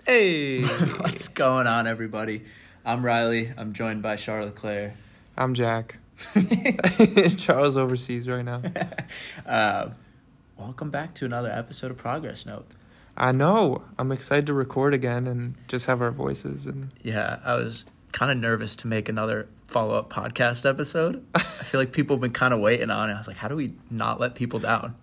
Hey! What's going on, everybody? I'm Riley. I'm joined by Charlotte Claire. I'm Jack. Charles overseas right now. Welcome back to another episode of Progress Note. I know. I'm excited to record again and just have our voices. And Yeah, I was kind of nervous to make another follow-up podcast episode. I feel like people have been kind of waiting on it. I was like, how do we not let people down?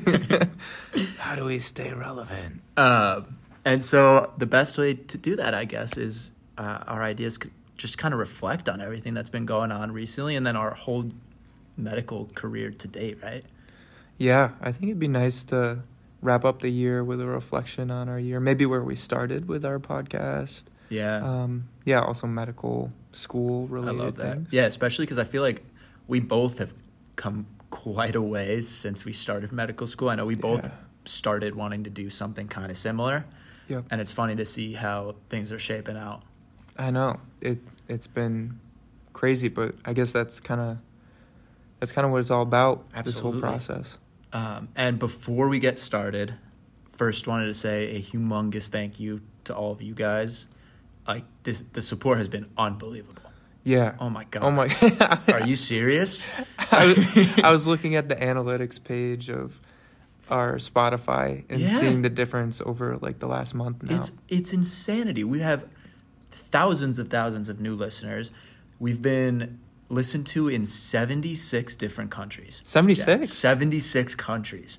How do we stay relevant? And so the best way to do that, I guess, is our ideas could just kind of reflect on everything that's been going on recently and then our whole medical career to date, right? Yeah, I think it'd be nice to wrap up the year with a reflection on our year. Maybe where we started with our podcast. Yeah. Also medical school related I love that. things. Yeah, especially because I feel like we both have come quite a ways since we started medical school. I know we both started wanting to do something kind of similar. Yep. And it's funny to see how things are shaping out. I know. It's been crazy, but I guess that's kind of what it's all about. Absolutely. This whole process. And before we get started, first wanted to say a humongous thank you to all of you guys. Like the support has been unbelievable. Yeah. Oh my God. Oh my. Are you serious? I was looking at the analytics page of our Spotify and seeing the difference over like the last month now. It's insanity. We have thousands of new listeners. We've been listened to in 76 different countries. 76? Yeah, 76 countries.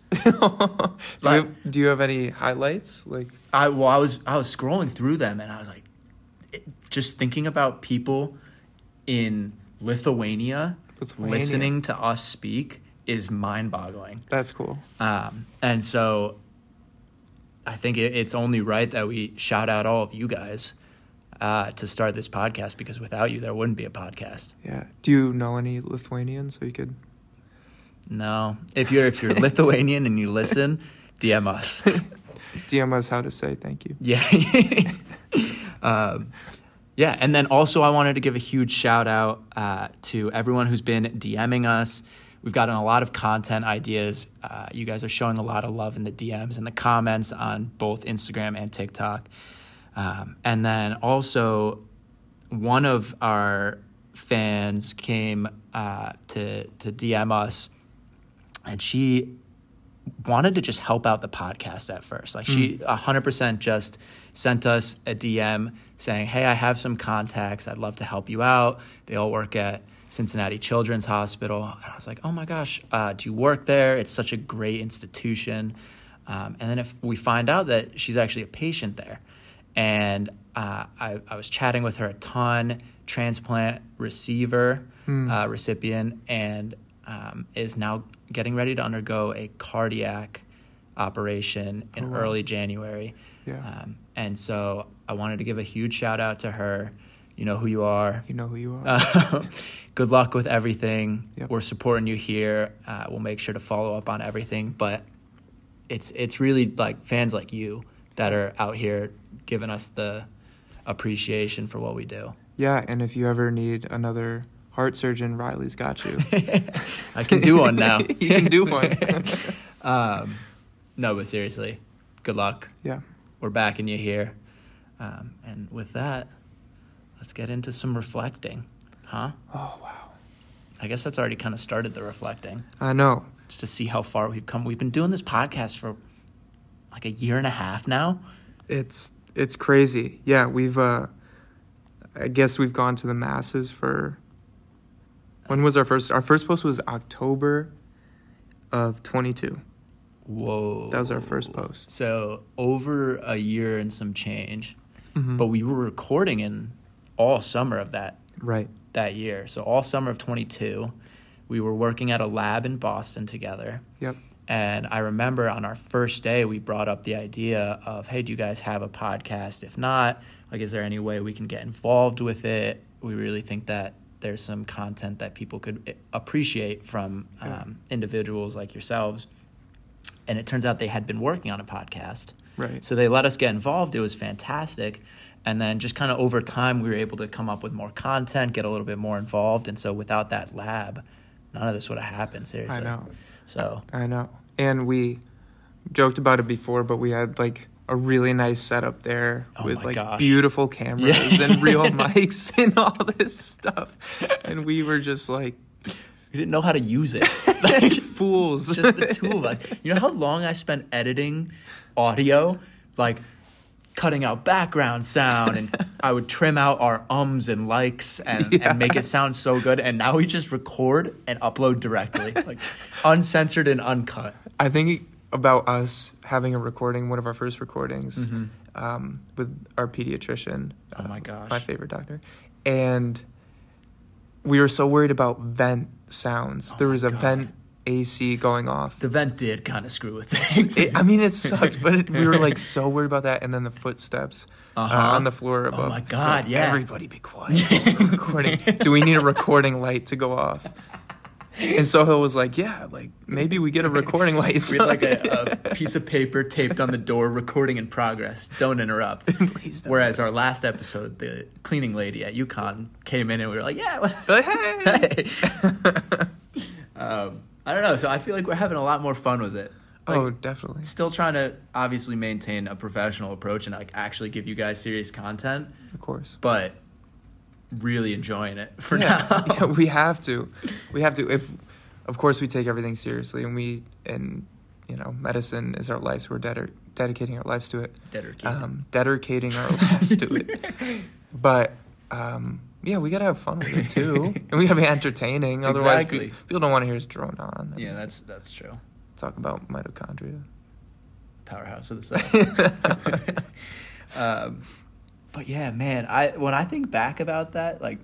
Do you have any highlights? I was scrolling through them and I was like, just thinking about people in Lithuania listening to us speak is mind-boggling. That's cool. And so I think it's only right that we shout out all of you guys to start this podcast, because without you, there wouldn't be a podcast. Yeah. Do you know any Lithuanians so you could? No. If you're Lithuanian and you listen, DM us. DM us how to say thank you. Yeah. Yeah, and then also I wanted to give a huge shout out to everyone who's been DMing us. We've gotten a lot of content ideas. You guys are showing a lot of love in the DMs and the comments on both Instagram and TikTok. And then also one of our fans came to DM us, and she wanted to just help out the podcast at first. Like she 100% just sent us a DM saying, hey, I have some contacts. I'd love to help you out. They all work at Cincinnati Children's Hospital. And I was like, oh my gosh, do you work there? It's such a great institution. And then if we find out that she's actually a patient there, and I was chatting with her a ton, transplant recipient, and is now getting ready to undergo a cardiac operation in early January. Yeah. And so I wanted to give a huge shout out to her. You know who you are. You know who you are. Good luck with everything. Yep. We're supporting you here. We'll make sure to follow up on everything. But it's really like fans like you that are out here giving us the appreciation for what we do. Yeah, and if you ever need another heart surgeon, Riley's got you. I can do one now. You can do one. No, but seriously, good luck. Yeah. We're backing you here. And with that, let's get into some reflecting. Huh? Oh, wow. I guess that's already kind of started the reflecting. I know. Just to see how far we've come. We've been doing this podcast for like a year and a half now. It's crazy. Yeah, we've I guess we've gone to the masses for. When was our first post was October of 22. Whoa. That was our first post. So over a year and some change. Mm-hmm. But we were recording in all summer of that year. So all summer of 22, we were working at a lab in Boston together. Yep. And I remember on our first day, we brought up the idea of, hey, do you guys have a podcast? If not, like, is there any way we can get involved with it? We really think that there's some content that people could appreciate from individuals like yourselves. And it turns out they had been working on a podcast. Right. So they let us get involved. It was fantastic. And then just kind of over time, we were able to come up with more content, get a little bit more involved. And so without that lab, none of this would have happened, seriously. I know. So I know. And we joked about it before, but we had like a really nice setup there Oh with my like gosh. beautiful cameras Yeah. and real mics and all this stuff. And we were just like We didn't know how to use it. Like, fools. just the two of us. You know how long I spent editing audio? Like, cutting out background sound, and I would trim out our ums and likes and make it sound so good. And now we just record and upload directly, like uncensored and uncut. I think about us having a recording, one of our first recordings, with our pediatrician. Oh my gosh. My favorite doctor. And we were so worried about vent sounds. There was a God. vent AC going off. The vent did kind of screw with this. It sucked, but we were like so worried about that. And then the footsteps on the floor above. Oh my God, Like, yeah. Everybody be quiet. We're recording. Do we need a recording light to go off? And Sohail was like, yeah, like maybe we get a recording light. We had like a piece of paper taped on the door, recording in progress. Don't interrupt. Please don't. Whereas our last episode, the cleaning lady at UConn came in and we were like, yeah. Like, hey. I don't know. So I feel like we're having a lot more fun with it. Like, Oh, definitely. still trying to obviously maintain a professional approach and like actually give you guys serious content, Of course. but really enjoying it for now. Yeah, we have to. We have to. If, of course, we take everything seriously, and medicine is our life. So we're dedicating our lives to it. Dedicating our lives to it. But yeah, we gotta have fun with it too, and we gotta be entertaining. Otherwise, Exactly. people don't want to hear us drone on. And Yeah, that's true. talk about mitochondria. Powerhouse of the cell. But yeah, man, when I think back about that, like,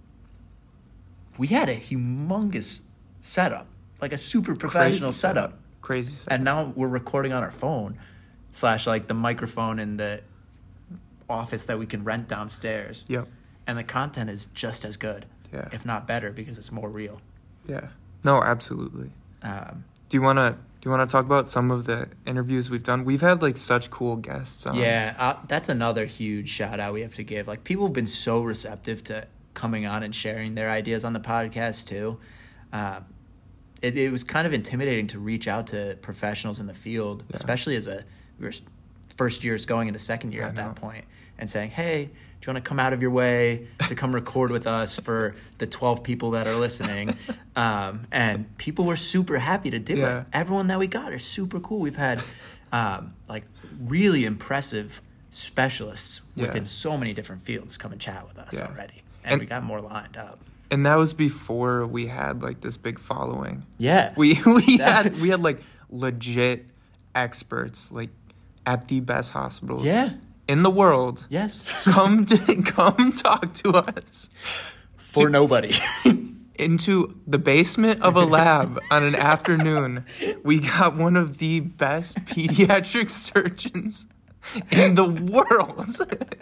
we had a humongous setup, like a super professional setup. Crazy setup. And now we're recording on our phone / like the microphone in the office that we can rent downstairs. Yep. And the content is just as good, Yeah. if not better, because it's more real. Yeah. No, absolutely. Do you wanna talk about some of the interviews we've done? We've had like such cool guests on. Yeah, that's another huge shout out we have to give. Like, people have been so receptive to coming on and sharing their ideas on the podcast too. It was kind of intimidating to reach out to professionals in the field, especially as we were first years going into second year at that point, and saying, hey, do you want to come out of your way to come record with us for the 12 people that are listening? And people were super happy to do it. Everyone that we got are super cool. We've had like really impressive specialists within so many different fields come and chat with us already. And we got more lined up. And that was before we had like this big following. Yeah. We had like legit experts like at the best hospitals in the world. Yes. Come talk to us. For nobody. Into the basement of a lab on an afternoon. We got one of the best pediatric surgeons in the world.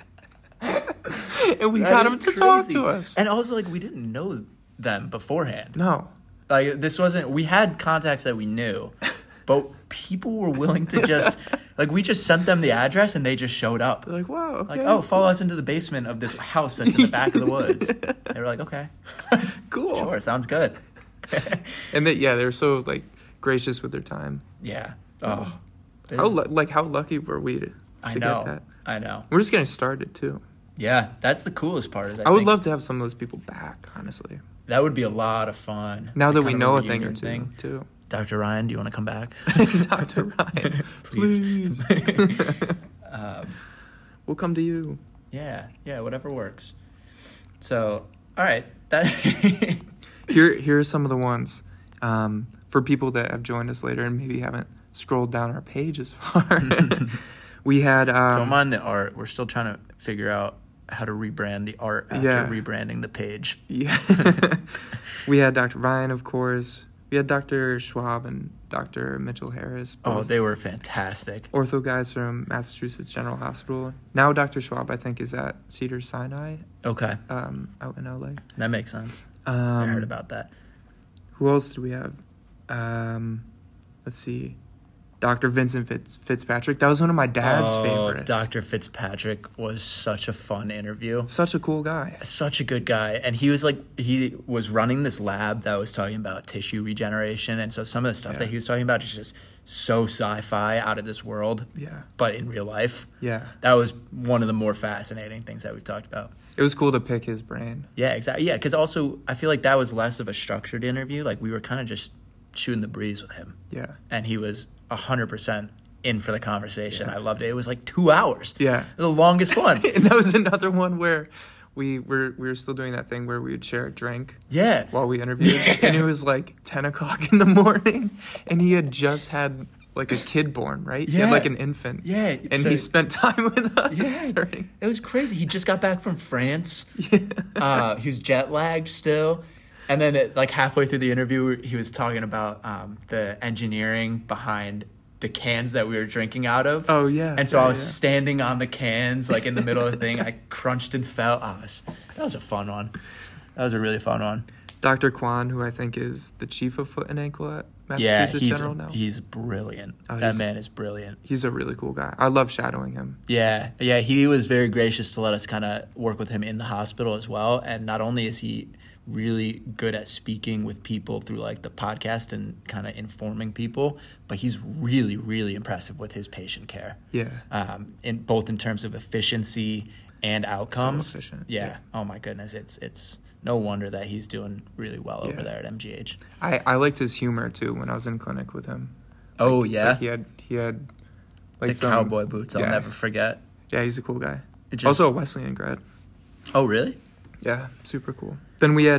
And we got him to talk to us. And also, like, we didn't know them beforehand. No. Like, this wasn't... We had contacts that we knew, but people were willing to just... Like, we just sent them the address, and they just showed up. They're like, wow, okay. Like, oh, follow us into the basement of this house that's in the back of the woods. They were like, okay. Cool. Sure, sounds good. And they're so, like, gracious with their time. Yeah. Oh. How lucky were we to get that? I know. We're just getting started, too. Yeah, that's the coolest part. Is I would love to have some of those people back, honestly. That would be a lot lot now like that we kind of know a reunion thing or two, too. Dr. Ryan, do you want to come back? Dr. Ryan, please. We'll come to you. Yeah, whatever works. So, all right. Here are some of the ones for people that have joined us later and maybe haven't scrolled down our page as far. We had... Don't mind the art. We're still trying to figure out how to rebrand the art after rebranding the page. Yeah. We had Dr. Ryan, of course. We had Dr. Schwab and Dr. Mitchell Harris. Oh, they were fantastic. Ortho guys from Massachusetts General Hospital. Now Dr. Schwab, I think, is at Cedars-Sinai. Okay. Out in LA. That makes sense. I heard about that. Who else do we have? Let's see. Dr. Vincent Fitzpatrick. That was one of my dad's favorites. Dr. Fitzpatrick was such a fun interview. Such a cool guy. Such a good guy. And he was running this lab that was talking about tissue regeneration. And so some of the stuff that he was talking about is just so sci-fi, out of this world. Yeah. But in real life. Yeah. That was one of the more fascinating things that we've talked about. It was cool to pick his brain. Yeah, exactly. Yeah, because also I feel like that was less of a structured interview. Like we were kind of just shooting the breeze with him. Yeah. And he was 100% in for the conversation. I loved it. It was like 2 hours. Yeah. The longest one. And that was another one where we were still doing that thing where we would share a drink. Yeah. While we interviewed. Yeah. And it was like 10 o'clock in the morning. And he had just had like a kid born, right? Yeah. He had like an infant. Yeah. And he spent time with us. Yeah. It was crazy. He just got back from France. Yeah. He was jet lagged still. And then like halfway through the interview, he was talking about the engineering behind the cans that we were drinking out of. Oh, yeah. And so I was standing on the cans, like in the middle of the thing. I crunched and fell. That was a fun one. That was a really fun one. Dr. Kwan, who I think is the chief of foot and ankle at Massachusetts General now. He's brilliant. That man is brilliant. He's a really cool guy. I love shadowing him. Yeah. He was very gracious to let us kind of work with him in the hospital as well. And not only is he really good at speaking with people through like the podcast and kind of informing people, but he's really, really impressive with his patient care. Yeah. In terms of efficiency and outcomes. So efficient. Yeah. Oh my goodness. It's no wonder that he's doing really well over there at MGH. I liked his humor too when I was in clinic with him. Oh yeah. Like he had like the cowboy boots. I'll never forget. Yeah, he's a cool guy. Also a Wesleyan grad. Oh really? Yeah, super cool. Then we had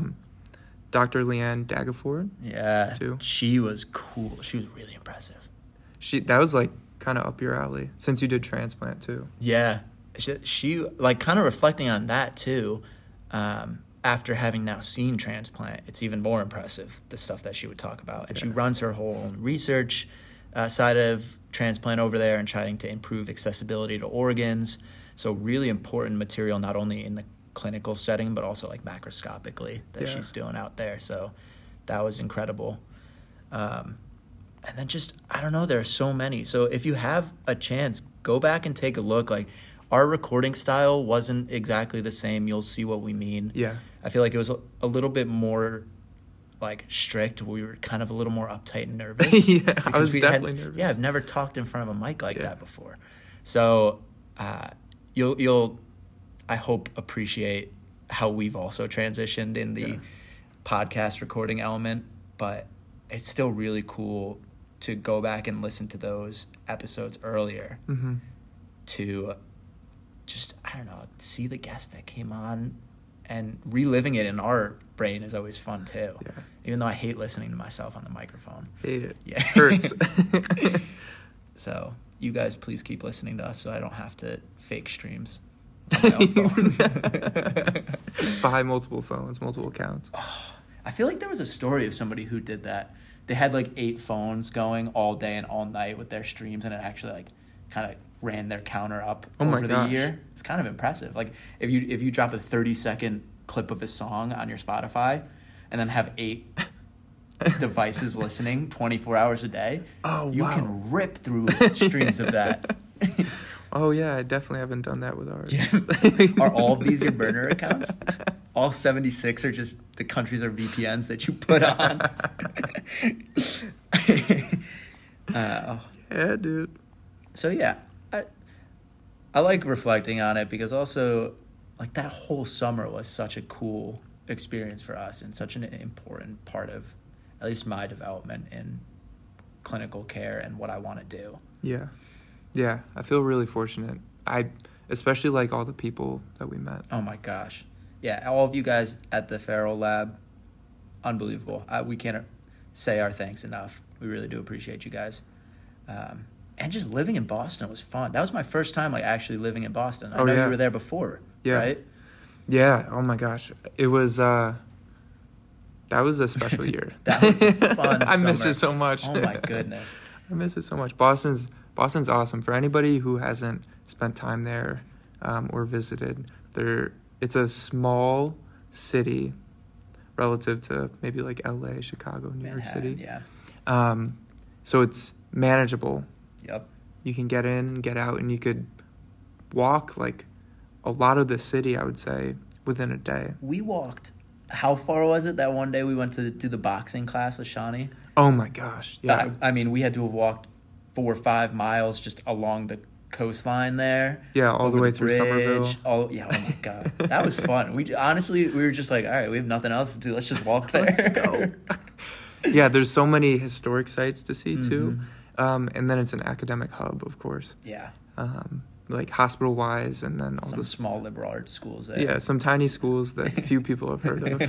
Dr. Leanne Dagaford. Yeah, too. She was cool. She was really impressive. That was like kind of up your alley since you did transplant too. Yeah, she like kind of reflecting on that too. After having now seen transplant, it's even more impressive the stuff that she would talk about. And she runs her whole research side of transplant over there and trying to improve accessibility to organs. So really important material, not only in the clinical setting, but also like macroscopically that she's doing out there. So that was incredible. And then just, I don't know, there are so many. So if you have a chance, go back and take a look. Like our recording style wasn't exactly the same. You'll see what we mean. Yeah. I feel like it was a little bit more like strict. We were kind of a little more uptight and nervous. Yeah, I was definitely nervous. Yeah, I've never talked in front of a mic like that before. So you'll I hope appreciate how we've also transitioned in the podcast recording element, but it's still really cool to go back and listen to those episodes earlier to just, I don't know, see the guests that came on, and reliving it in our brain is always fun too. Yeah. Even though I hate listening to myself on the microphone. Hate it. Yeah. Hurts. So you guys please keep listening to us so I don't have to fake streams on my own phone. Buy multiple phones, multiple accounts. Oh, I feel like there was a story of somebody who did that. They had like 8 phones going all day and all night with their streams, and it actually like kind of ran their counter up over the year. It's kind of impressive. Like if you drop a 30-second clip of a song on your Spotify and then have 8 devices listening 24 hours a day, you can rip through streams of that. Oh yeah, I definitely haven't done that with ours. Yeah. Are all of these your burner accounts? All 76 are just the countries or VPNs that you put on. Yeah, dude. So yeah, I like reflecting on it because also like that whole summer was such a cool experience for us and such an important part of at least my development in clinical care and what I want to do. Yeah. Yeah, I feel really fortunate. I especially like all the people that we met. Oh my gosh. Yeah, all of you guys at the Farrell Lab, unbelievable. We can't say our thanks enough. We really do appreciate you guys. And just living in Boston was fun. That was my first time like actually living in Boston. I know you were there before, right? Yeah. Oh my gosh. It was that was a special year. That was fun. I miss it so much. Oh my goodness. I miss it so much. Boston's awesome. For anybody who hasn't spent time there or visited, it's a small city relative to maybe like LA, Chicago, New York City. Yeah. So it's manageable. Yep. You can get in, get out, and you could walk like a lot of the city, I would say, within a day. We walked. How far was it that one day we went to do the boxing class with Shawnee? Oh my gosh. Yeah. I mean, we had to have walked 4 or 5 miles just along the coastline there. Yeah, all the over way through bridge. Somerville. Oh my God. That was fun. We were just like, all right, we have nothing else to do. Let's just walk there. Let's go. Yeah, there's so many historic sites to see too. And then it's an academic hub, of course. Yeah. Like hospital-wise, and then all Some the small liberal arts schools there. Yeah, some tiny schools that few people have heard of.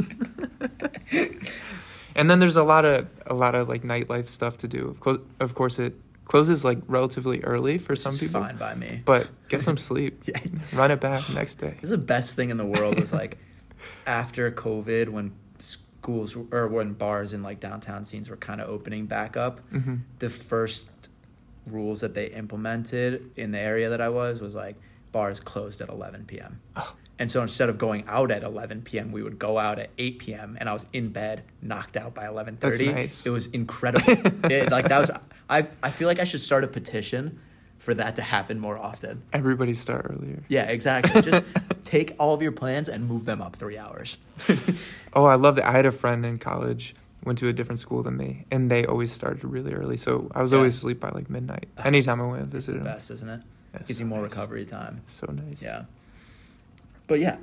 And then there's a lot of like nightlife stuff to do. Of course, it closes like relatively early for some people. Fine by me. But get some sleep. Yeah. Run it back next day. This is the best thing in the world was like after COVID when schools or when bars in like downtown scenes were kind of opening back up, the first rules that they implemented in the area that I was like bars closed at 11 p.m. Oh. And so instead of going out at 11 p.m., we would go out at 8 p.m. and I was in bed, knocked out by 11:30. That's nice. It was incredible. I feel like I should start a petition for that to happen more often. Everybody start earlier. Yeah, exactly. Just take all of your plans and move them up 3 hours. Oh, I love that. I had a friend in college, went to a different school than me, and they always started really early. So I was always asleep by like midnight. Anytime I went to visit them. It's the best, isn't it? Yeah, Gives so you more nice. recovery time. So nice. Yeah. But yeah,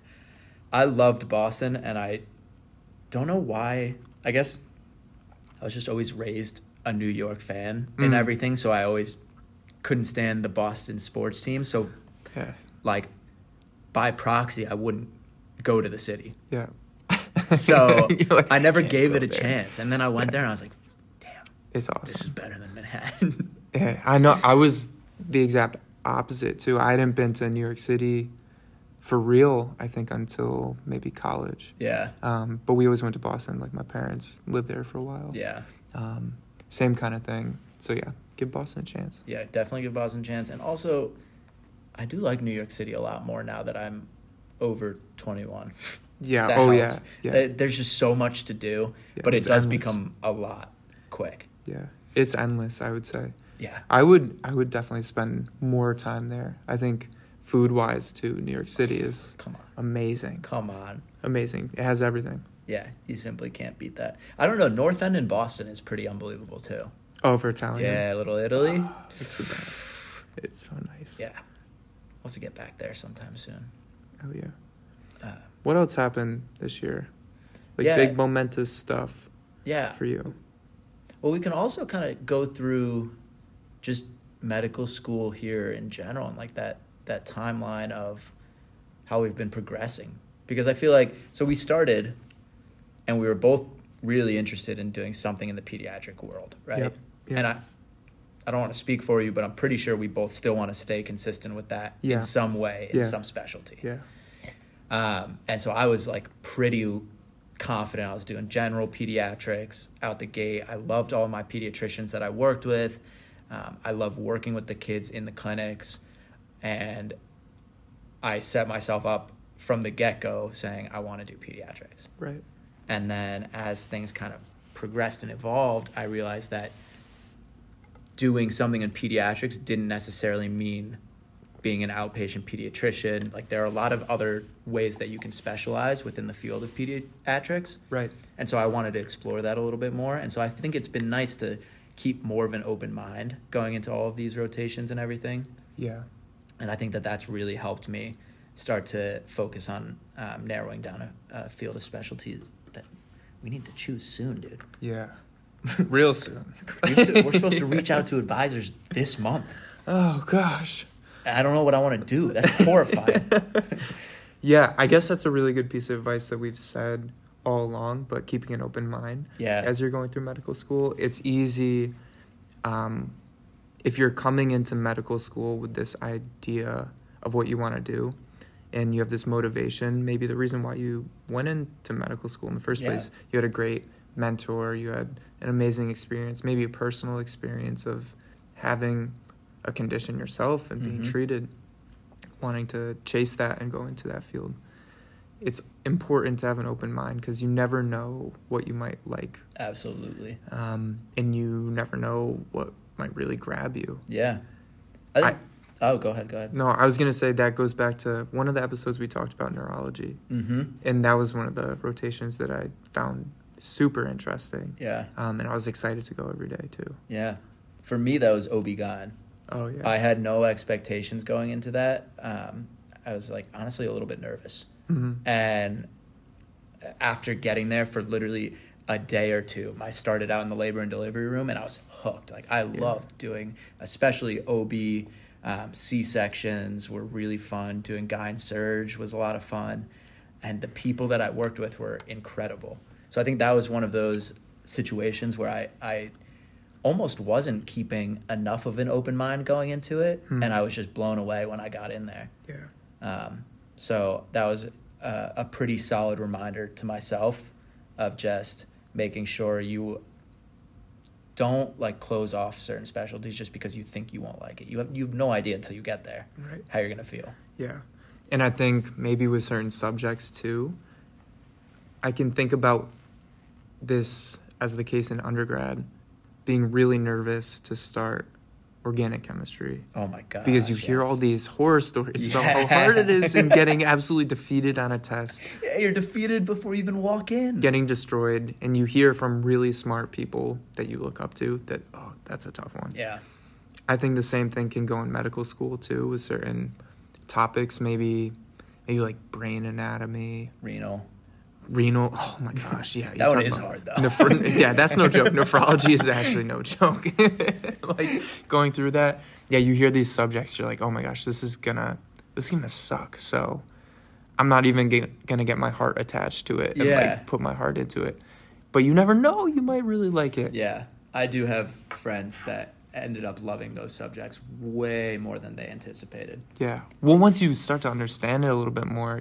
I loved Boston, and I don't know why. I guess I was just always raised a New York fan and everything, so I always couldn't stand the Boston sports team. So, Yeah. like, by proxy, I wouldn't go to the city. Yeah. So Like, I never can't gave go it a there. chance. And then I went there, and I was like, damn, It's this is awesome. better than Manhattan. Yeah, I know. I was the exact opposite too. I hadn't been to New York City for real, I think, until maybe college. Yeah. But we always went to Boston. Like my parents lived there for a while. Yeah. Same kind of thing. So yeah, give Boston a chance. Yeah, definitely give Boston a chance. And also, I do like New York City a lot more now that I'm over 21. Yeah. That Oh helps. yeah. Yeah. There's just so much to do, Yeah, but it it's does endless. become a lot quick. Yeah. It's endless, I would say. Yeah. I would definitely spend more time there. I think food wise too, New York City is Come on. amazing. Come on. Amazing. It has everything. Yeah, you simply can't beat that. I don't know. North End in Boston is pretty unbelievable, too. Oh, for Italian. Yeah, Little Italy. It's the best. It's so nice. Yeah. We'll have to get back there sometime soon. Oh yeah. Uh, What else happened this year? Like Yeah. big momentous stuff yeah. for you. Well, we can also kind of go through just medical school here in general and like that timeline of how we've been progressing. Because I feel like, so we started and we were both really interested in doing something in the pediatric world, right? Yep. Yeah. And I don't want to speak for you, but I'm pretty sure we both still want to stay consistent with that Yeah. in some way, in Yeah. some specialty. Yeah. And so I was like pretty confident I was doing general pediatrics out the gate. I loved all my pediatricians that I worked with. I love working with the kids in the clinics. And I set myself up from the get-go saying I want to do pediatrics. Right. And then as things kind of progressed and evolved, I realized that doing something in pediatrics didn't necessarily mean being an outpatient pediatrician. Like there are a lot of other ways that you can specialize within the field of pediatrics. Right. And so I wanted to explore that a little bit more. And so I think it's been nice to keep more of an open mind going into all of these rotations and everything. Yeah. And I think that that's really helped me start to focus on narrowing down a field of specialties that we need to choose soon, dude. Yeah. Real soon. We're supposed to reach out to advisors this month. Oh gosh. I don't know what I want to do. That's horrifying. Yeah, I guess that's a really good piece of advice that we've said all along, but keeping an open mind. Yeah. As you're going through medical school, it's easy if you're coming into medical school with this idea of what you want to do and you have this motivation, maybe the reason why you went into medical school in the first place, you had a great mentor, you had an amazing experience, maybe a personal experience of having a condition yourself and being treated, wanting to chase that and go into that field. it's important to have an open mind because you never know what you might like. Absolutely. And you never know what might really grab you. Yeah. Go ahead. No, I was going to say that goes back to one of the episodes we talked about neurology. Mm-hmm. And that was one of the rotations that I found super interesting. Yeah. And I was excited to go every day too. Yeah. For me, that was OB-GYN. Oh, yeah. I had no expectations going into that. I was like, honestly, a little bit nervous. Mm-hmm. And after getting there for literally a day or two, I started out in the labor and delivery room and I was hooked. Like I loved doing, especially OB, C-sections were really fun. Doing gyne surge was a lot of fun. And the people that I worked with were incredible. So I think that was one of those situations where I almost wasn't keeping enough of an open mind going into it. And I was just blown away when I got in there. Yeah. So that was a pretty solid reminder to myself of just making sure you don't like close off certain specialties just because you think you won't like it. You have no idea until you get there how you're going to feel. Yeah. And I think maybe with certain subjects too, I can think about this as the case in undergrad, being really nervous to start organic chemistry. Oh my God. Because you hear all these horror stories about how hard it is and getting absolutely defeated on a test. Yeah, you're defeated before you even walk in. Getting destroyed. And you hear from really smart people that you look up to that, oh, that's a tough one. Yeah. I think the same thing can go in medical school too with certain topics, maybe like brain anatomy. Renal, oh my gosh, yeah. That one is hard, though. Yeah, that's no joke. Nephrology is actually no joke. Like, going through that, yeah, you hear these subjects, you're like, oh my gosh, this is gonna suck. So I'm not even gonna get my heart attached to it and, like, put my heart into it. But you never know, you might really like it. Yeah, I do have friends that ended up loving those subjects way more than they anticipated. Yeah. Well, once you start to understand it a little bit more,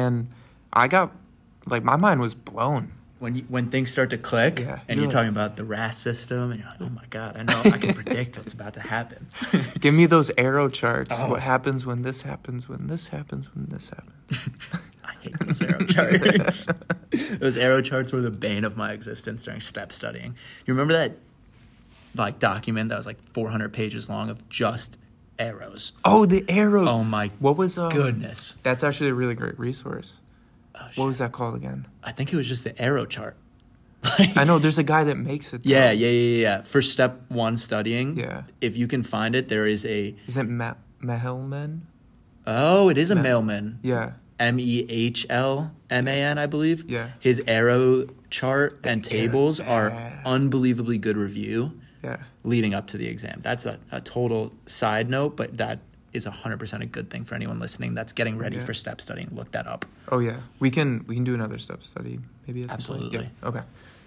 my mind was blown. When things start to click, and you're talking about the RAS system, and you're like, oh my God, I know, I can predict what's about to happen. Give me those arrow charts. Oh. What happens when this happens, when this happens, when this happens. I hate those arrow charts. Those arrow charts were the bane of my existence during STEP studying. You remember that document that was 400 pages long of just arrows? Oh, the arrow. Oh my goodness. That's actually a really great resource. Oh, what was that called again? I think it was just the arrow chart. I know there's a guy that makes it. Yeah. For step 1 studying, if you can find it, there is a... Is it Mehlman? Oh, it is a Mehlman. Yeah. Mehlman, I believe. Yeah. His arrow chart and tables are unbelievably good review. Yeah. Leading up to the exam. That's a total side note, but that is 100% a good thing for anyone listening that's getting ready for step studying. Look that up. Oh yeah, we can do another step study maybe at some Absolutely. point. Yeah. Okay.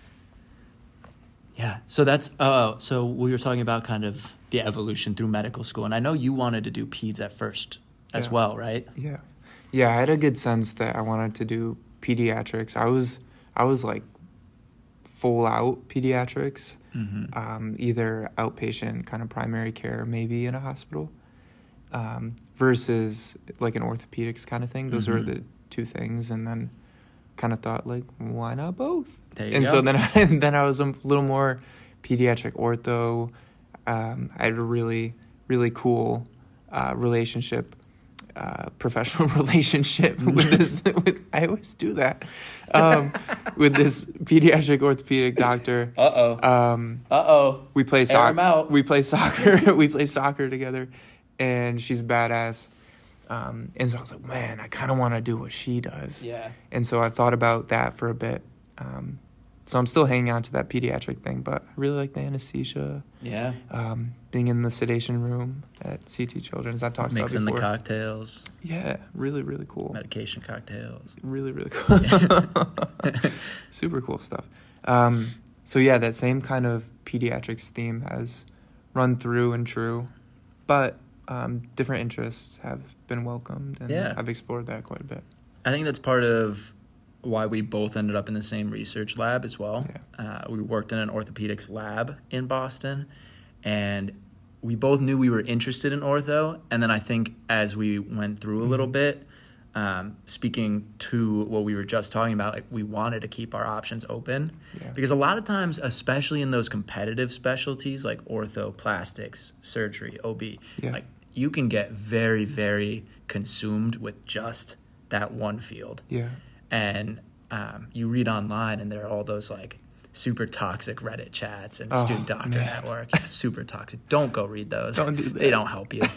Yeah. So that's so we were talking about kind of the evolution through medical school, and I know you wanted to do peds at first as well, right? Yeah. Yeah, I had a good sense that I wanted to do pediatrics. I was like full out pediatrics, either outpatient kind of primary care, maybe in a hospital. Versus like an orthopedics kind of thing. Those are the two things, and then kind of thought why not both? So then I was a little more pediatric ortho. I had a really, really cool professional relationship with this. I always do that with this pediatric orthopedic doctor. We play soccer. We play soccer together. And she's badass. And so I was like, man, I kind of want to do what she does. Yeah. And so I've thought about that for a bit. So I'm still hanging on to that pediatric thing, but I really like the anesthesia. Yeah. Being in the sedation room at CT Children's, I've talked Mixing about before. the cocktails. Yeah, really, really cool. Medication cocktails. Really, really cool. Super cool stuff. So yeah, that same kind of pediatrics theme has run through and true, but different interests have been welcomed, and I've explored that quite a bit. I think that's part of why we both ended up in the same research lab as well. Yeah. We worked in an orthopedics lab in Boston, and we both knew we were interested in ortho. And then I think as we went through a little bit, speaking to what we were just talking about, like we wanted to keep our options open Yeah. because a lot of times, especially in those competitive specialties like ortho, plastics, surgery, OB, Yeah. like you can get very, very consumed with just that one field. Yeah. And you read online and there are all those like super toxic Reddit chats and Oh, Student Doctor man. Network. Super toxic. Don't go read those. Don't do that. They don't help you.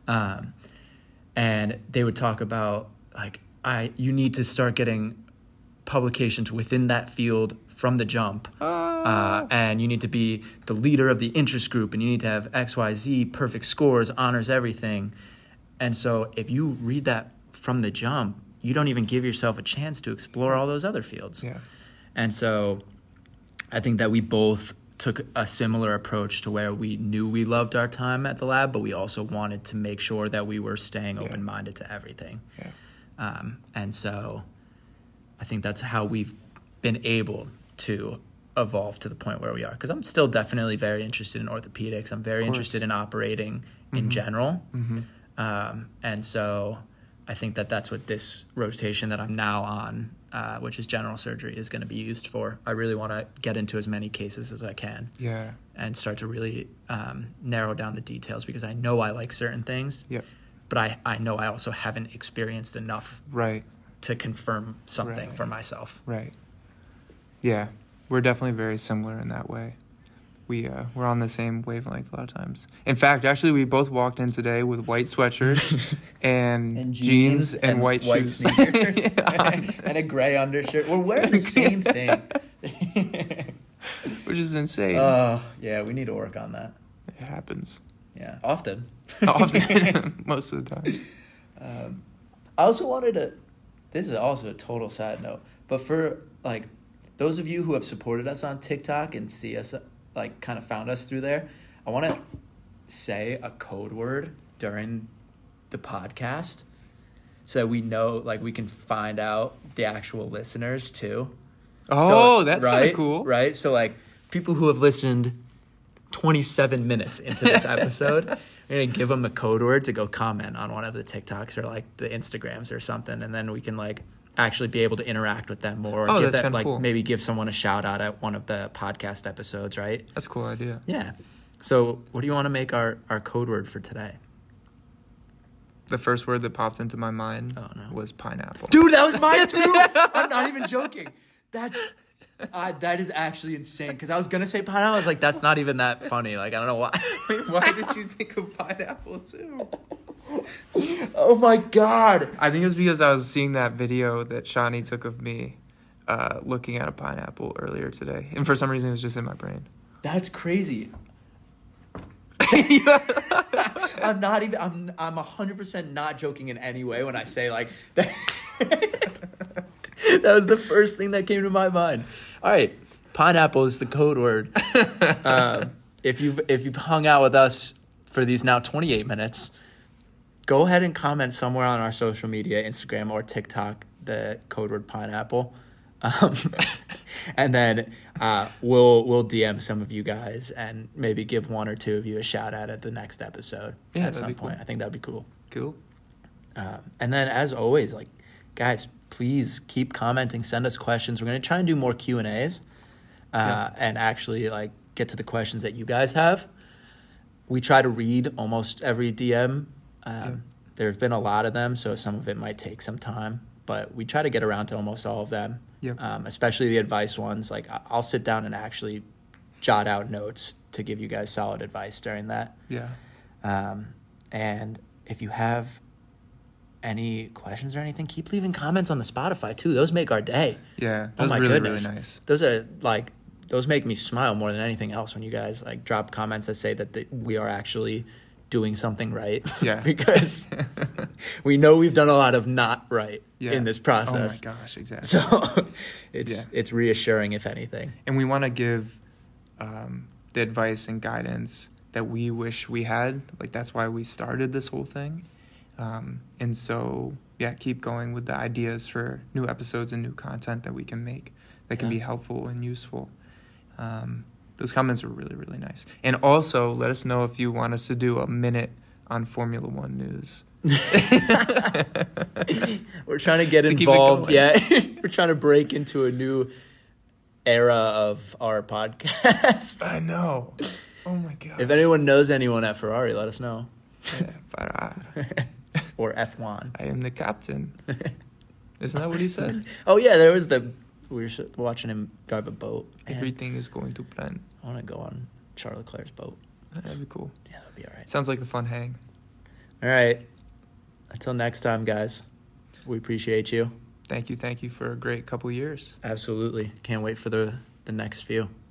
And they would talk about like you need to start getting publications within that field from the jump. And you need to be the leader of the interest group and you need to have XYZ, perfect scores, honors everything. And so if you read that from the jump, you don't even give yourself a chance to explore all those other fields. Yeah. And so I think that we both took a similar approach to where we knew we loved our time at the lab, but we also wanted to make sure that we were staying open-minded to everything. Yeah. And so I think that's how we've been able to evolve to the point where we are. Because I'm still definitely very interested in orthopedics. I'm very interested in operating in general. Mm-hmm. And so I think that that's what this rotation that I'm now on, which is general surgery, is going to be used for. I really want to get into as many cases as I can. Yeah. And start to really narrow down the details because I know I like certain things. Yep. But I know I also haven't experienced enough Right. to confirm something Right. for myself. Right. Yeah. We're definitely very similar in that way. We're on the same wavelength a lot of times. In fact, actually, we both walked in today with white sweatshirts and jeans and white shoes. sneakers and a gray undershirt. We're wearing the same thing. Which is insane. Oh, yeah, we need to work on that. It happens. Yeah, often. Often. Most of the time. I also wanted to, this is also a total side note, but for like those of you who have supported us on TikTok and see us, like kind of found us through there, I want to say a code word during the podcast so that we know, like we can find out the actual listeners too. Oh, So, that's right, kind of cool. Right? So like people who have listened 27 minutes into this episode, we're going to give them a code word to go comment on one of the TikToks or like the Instagrams or something. And then we can like actually be able to interact with them more. Oh, give that's that, kinda like cool. maybe give someone a shout out at one of the podcast episodes, right? That's a cool idea. Yeah. So what do you want to make our code word for today? The first word that popped into my mind was pineapple. Dude, that was mine too. I'm not even joking. That is actually insane. Because I was going to say pineapple. I was like, that's not even that funny. Like, I don't know why. Why did you think of pineapple too? Oh my God. I think it was because I was seeing that video that Shani took of me looking at a pineapple earlier today. And for some reason, it was just in my brain. That's crazy. I'm 100% not joking in any way when I say like that. That was the first thing that came to my mind. All right, pineapple is the code word. If you've hung out with us for these now 28 minutes, go ahead and comment somewhere on our social media, Instagram or TikTok, the code word pineapple. And then we'll DM some of you guys and maybe give one or two of you a shout out at the next episode at some point. Cool. I think that'd be cool. Cool. And then as always, like guys, please keep commenting, send us questions. We're going to try and do more Q&As and actually like get to the questions that you guys have. We try to read almost every DM. There have been a lot of them, so some of it might take some time, but we try to get around to almost all of them. Yep. Especially the advice ones. Like I'll sit down and actually jot out notes to give you guys solid advice during that. Yeah. And if you have any questions or anything, keep leaving comments on the Spotify too. Those make our day. Yeah. Oh my really, goodness. really nice. Those make me smile more than anything else when you guys like drop comments that say that we are actually doing something right. Yeah. Because we know we've done a lot of not right in this process. Oh my gosh, exactly. So it's reassuring, if anything. And we want to give the advice and guidance that we wish we had. Like, that's why we started this whole thing. And so, keep going with the ideas for new episodes and new content that we can make that can be helpful and useful. Those comments were really, really nice. And also, let us know if you want us to do a minute on Formula One news. We're trying to get To keep it involved. going. Yeah, we're trying to break into a new era of our podcast. I know. Oh my god. If anyone knows anyone at Ferrari, let us know. Yeah, but Or F1. I am the captain. Isn't that what he said? Oh yeah, there was we were watching him drive a boat. Man, Everything is going to plan. I want to go on Charles Leclerc's boat. That'd be cool. Yeah, that'd be all right. Sounds like a fun hang. All right. Until next time, guys. We appreciate you. Thank you for a great couple years. Absolutely. Can't wait for the next few.